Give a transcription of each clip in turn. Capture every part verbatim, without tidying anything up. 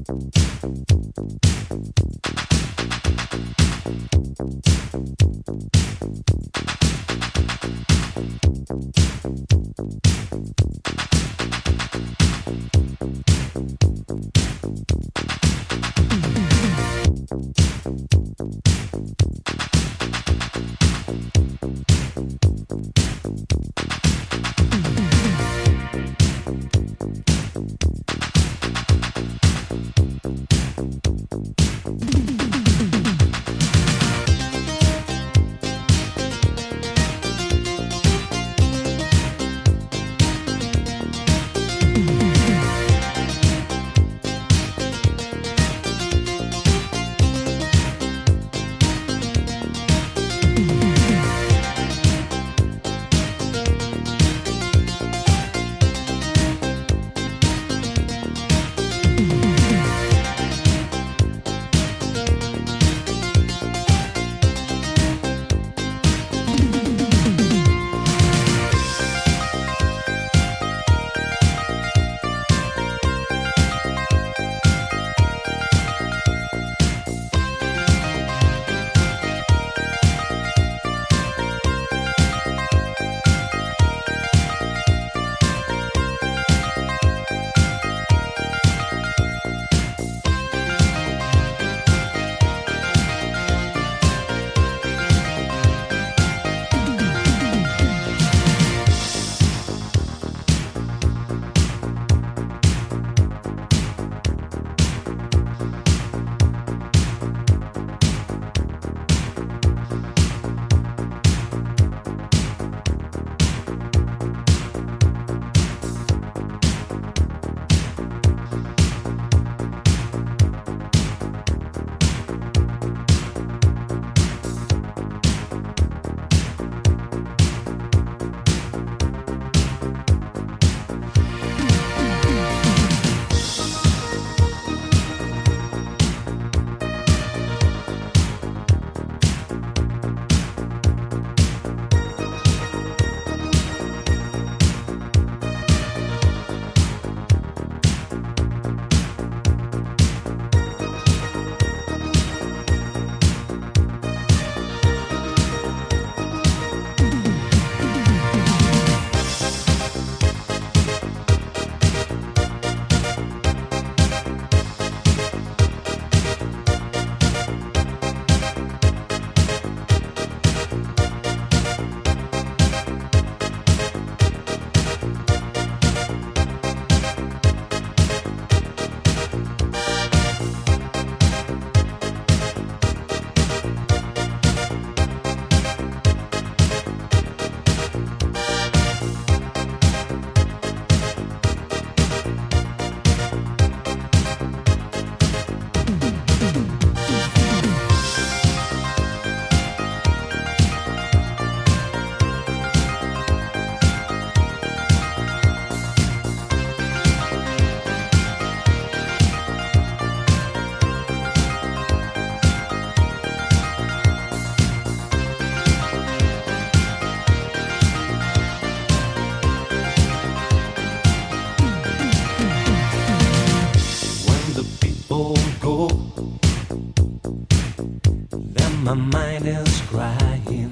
my mind is crying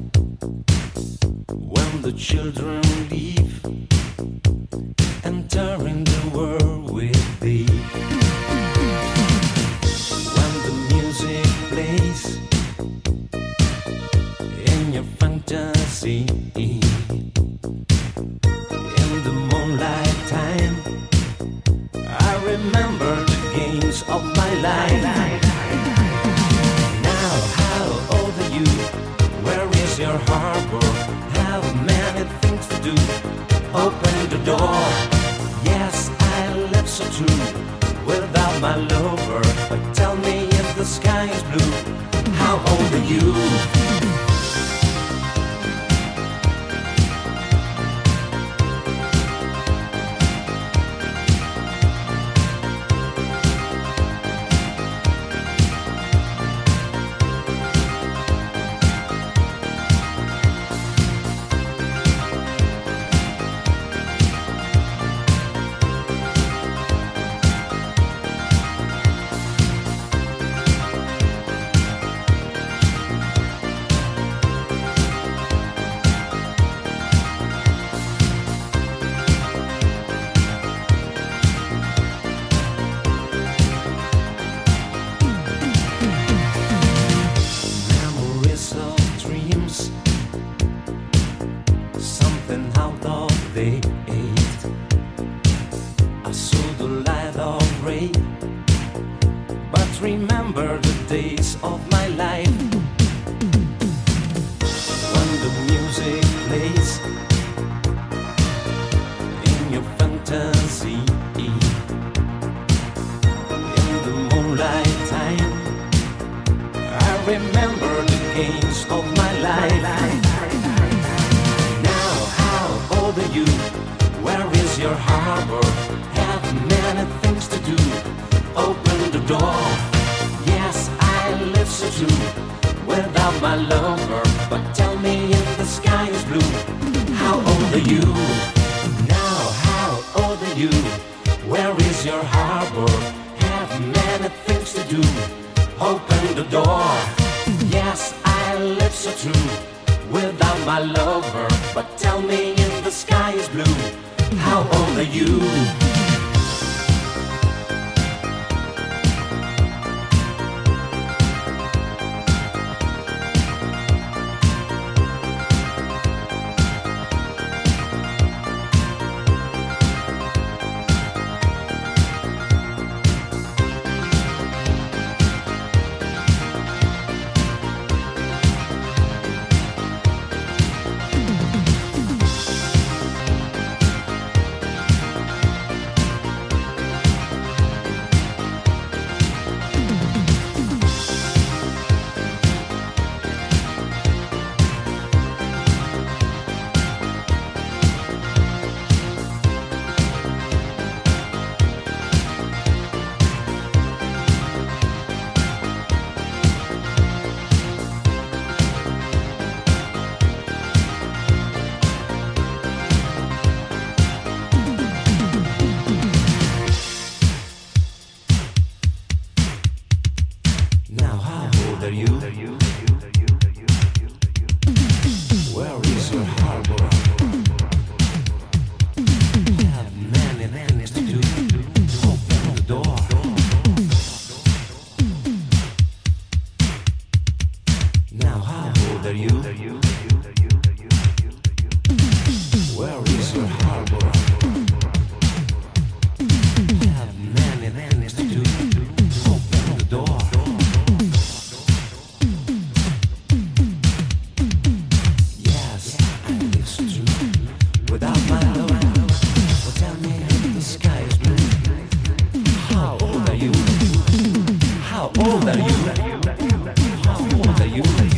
when the children leave, entering the world with thee. When the music plays in your fantasy, in the moonlight time, I remember the games of my life. Now, how old are you? Where is your harbor? Have many things to do. Open the door. Yes, I left so true without my lover. But tell me if the sky is blue. How old are you? always remember the days of my life when the music plays in your fantasy. In the moonlight time, I remember the games of my life. Now, how old are you? Where is your harbor? Have many things to do. Open the door. Yes, I live so too without my lover. But tell me if the sky is blue, how old are you? Now, how old are you? Where is your harbor? Have many things to do. Open the door. Yes, I live so true without my lover. But tell me if the sky is blue, how old are you? Now, how old are you? Where is your harbor? Have many things to do. Open the door. Now, how old are you? Where is your harbor? Have many things to do. Open the door. Without my love, well, tell me if the sky is blue. How old are you? How old are you? How old are you?